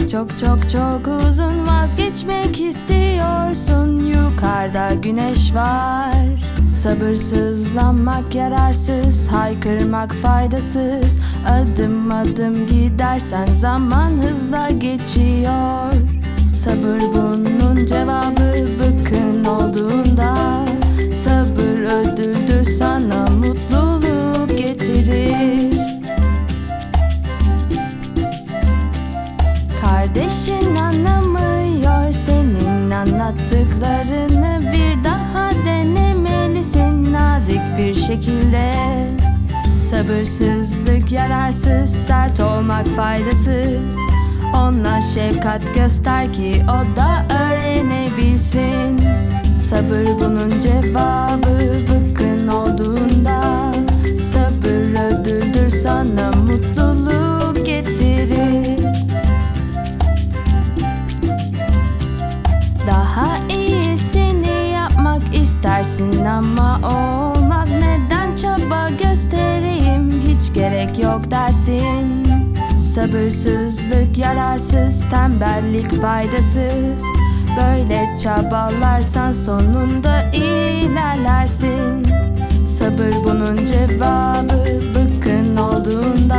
Çok çok çok uzun, vazgeçmek istiyorsun. Yukarıda güneş var. Sabırsızlanmak yararsız, haykırmak faydasız. Adım adım gidersen zaman hızla geçiyor. Sabır bunun cevabı bıkkın olduğunda. Sabır ödüldür, sana mutluluk getirir. Kardeşin anlamıyor senin anlattıklarını. Bir daha denemelisin nazik bir şekilde. Sabırsızlık yararsız, sert olmak faydasız. Ona şefkat göster ki o da öğrenebilsin. Sabır bunun cevabı bıkkın olduğunda. Sabır ödüldür, sana mutluluk getirir. Daha iyisini yapmak istersin ama olmaz. Neden çaba göstereyim, hiç gerek yok dersin. Sabırsızlık yararsız, tembellik faydasız. Böyle çabalarsan sonunda ilerlersin. Sabır bunun cevabı bıkkın olduğunda.